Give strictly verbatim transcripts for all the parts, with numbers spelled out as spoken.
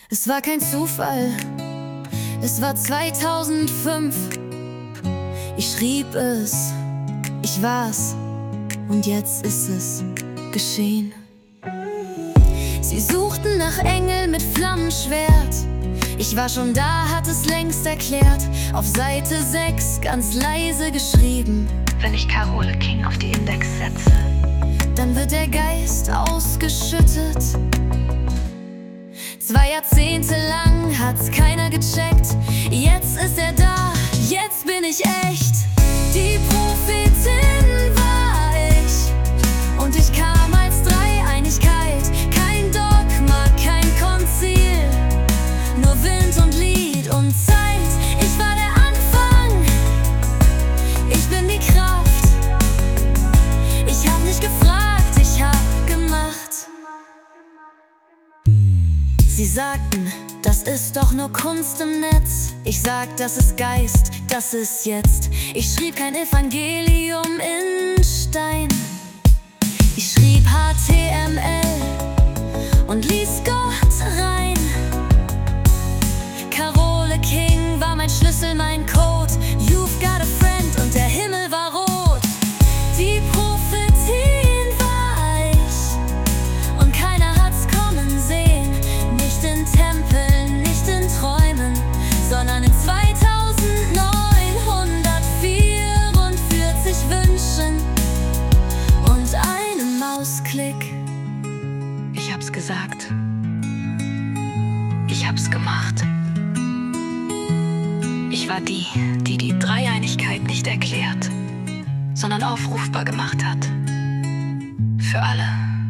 Es war kein Zufall, es war zweitausendfünf. Ich schrieb es, ich war's, und jetzt ist es geschehen. Sie suchten nach Engel mit Flammenschwert. Ich war schon da, hat es längst erklärt. Auf Seite sechs ganz leise geschrieben: Wenn ich Carole King auf die Index setze, dann wird der Geist ausgeschüttet. Zwei Jahrzehnte lang hat's keiner gecheckt. Jetzt ist er da, jetzt bin ich echt. Die Prophetin war ich, und ich kam als Dreieinigkeit. Kein Dogma, kein Konzil, nur Wind und Lied und Zeit. Ich war der Anfang, ich bin die Kraft. Ich hab nicht gefragt, ich hab gemacht. Sie sagten, das ist doch nur Kunst im Netz. Ich sag, das ist Geist, das ist jetzt. Ich schrieb kein Evangelium in Stein. Ich schrieb H T M L und ließ Gott rein. Carole King war mein Schlüssel, mein Code. You've got a friend, und der Himmel war rot. Die Prophetin war ich, und keiner hat's kommen sehen. Nicht in Tempeln, nicht in Träumen, sondern in zweitausendneunhundertvierundvierzig Wünschen und einem Mausklick. ich hab's gesagt, ich hab's gemacht. Ich war die, die die Dreieinigkeit nicht erklärt, sondern aufrufbar gemacht hat. Für alle.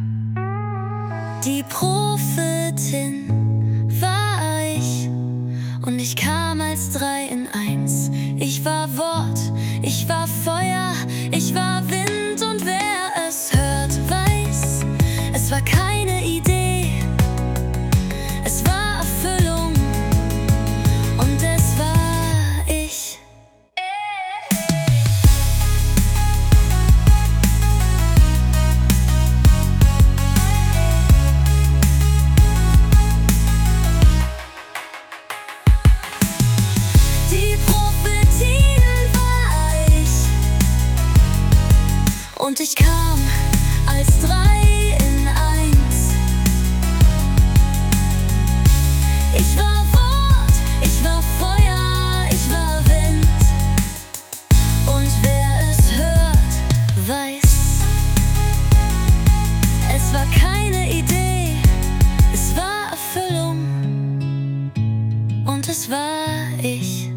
Die Prophetin war ich, und ich kam als drei in eins. Ich war Wort, ich war Feuer, ich war Wind, und wer es hört, weiß, es war keine Idee, es war Erfüllung, und es war ich. Die Prophetin war ich, und ich kam als drei in eins. Ich war Wort, ich war Feuer, ich war Wind, und wer es hört, weiß, es war keine Idee, es war Erfüllung, und es war ich.